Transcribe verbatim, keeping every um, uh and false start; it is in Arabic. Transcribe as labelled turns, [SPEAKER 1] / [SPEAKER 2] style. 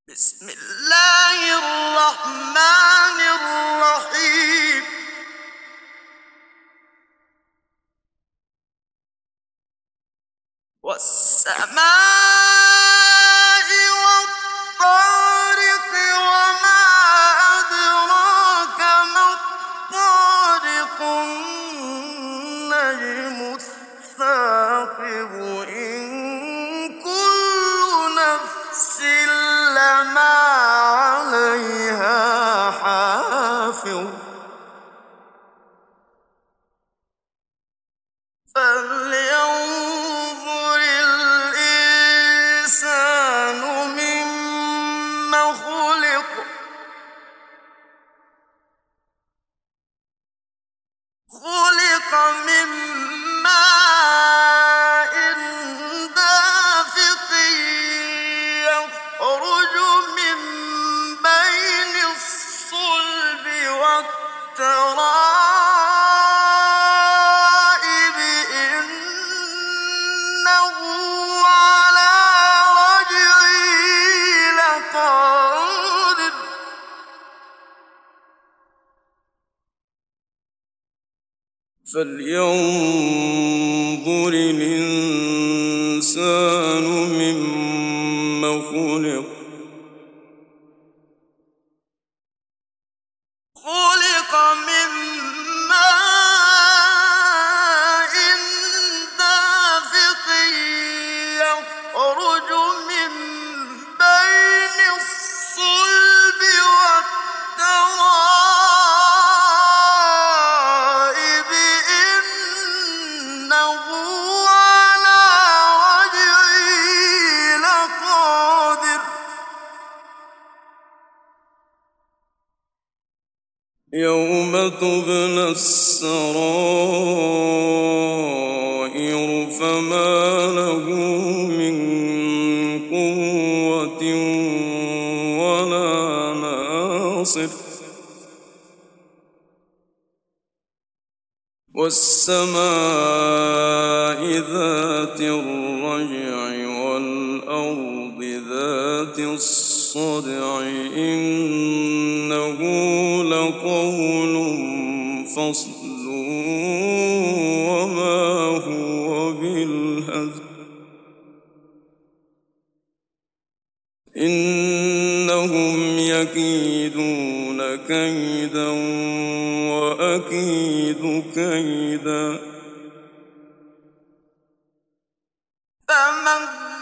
[SPEAKER 1] بسم الله الرحمن الرحيم. والسماء والطارق وما أدراك ما الطارق النجم الثاقب إن كل نفس لما عليها حافظ فلينظر الإنسان مما خلق خلق من ماء دافق يخرج من بين الصلب والترائب إنه على رجعه لقادر فلينظر الإنسان مما خلق خلق من ماء دافق يخرج من بين الصلب والترائب إنه على رجعه لقادر يوم تبلى السرائر فما له من قوة ولا ناصر والسماء ذات الرجع والأرض ذات الصدع إنه لقول فصل وما هو بالهزل إنهم يكيدون كيدا وأكيد كيدا فمهل